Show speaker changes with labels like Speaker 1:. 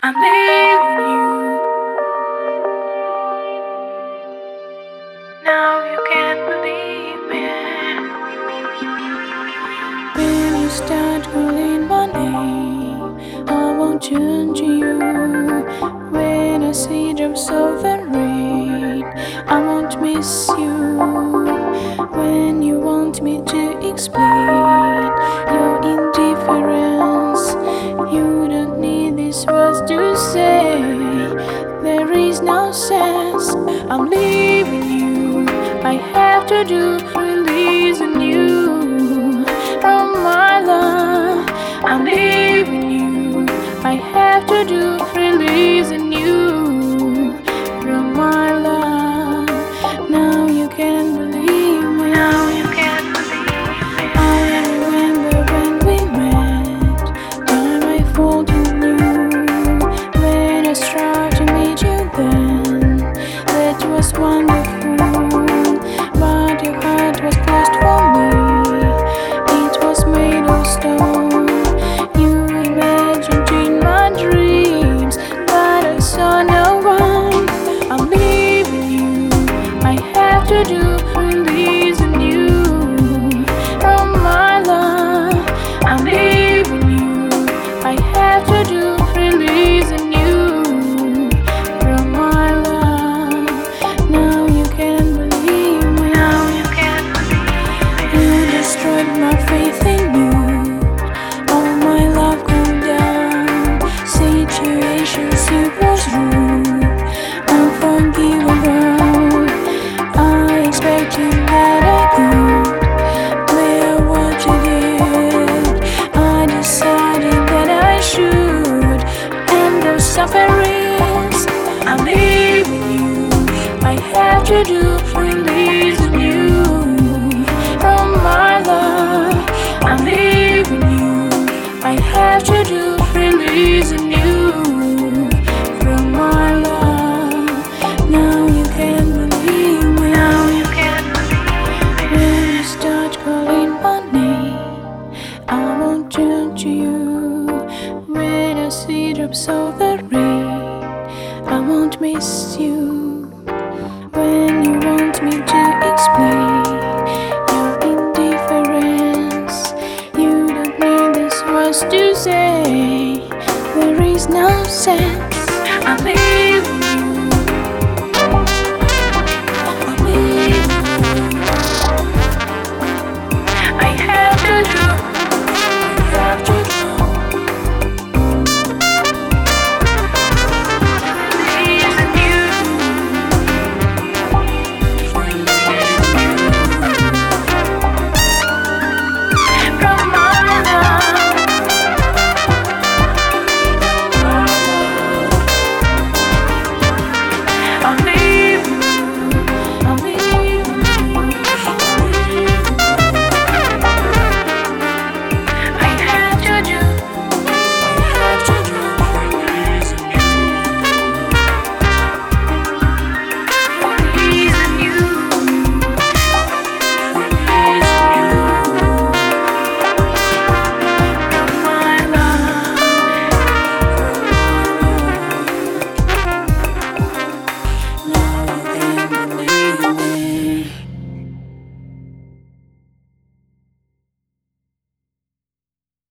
Speaker 1: I'm leaving you. Now you can't believe me. When you start calling my name, I won't change you. When I see drops of the rain, I won't miss you. When you want me to explain your indifference, you don't need these words to say. There is no sense. I'm leaving you. I have to do releasing you from my love. I'm leaving you. I have to do releasing you from my love. Now you can believe me. Now you can believe me. I remember when we met, time I fooled you. When I tried to meet you then, that was wonderful. But your heart was closed for me. It was made of stone. You imagined in my dreams, but I saw no one. I'm leaving you. I have to do releasing you from my love. I'm leaving you. I have to do releasing you from my love. Now you can believe me. Now you can believe me. You destroyed my faith in you. All my love cooled down. Situations you was rude, unforgivable. I expected that I could clear what you did. I decided that I should end those sufferings. I'm leaving you. I have to do releasing you from my love. I'm leaving you. I have to do releasing you from my love. Now you can believe me. Now you can believe me. When you start calling my name, I won't judge you. When I see drops of the rain, I won't miss you. When you want me to explain your indifference, you don't need these words to say. There is no sense. I'm leaving.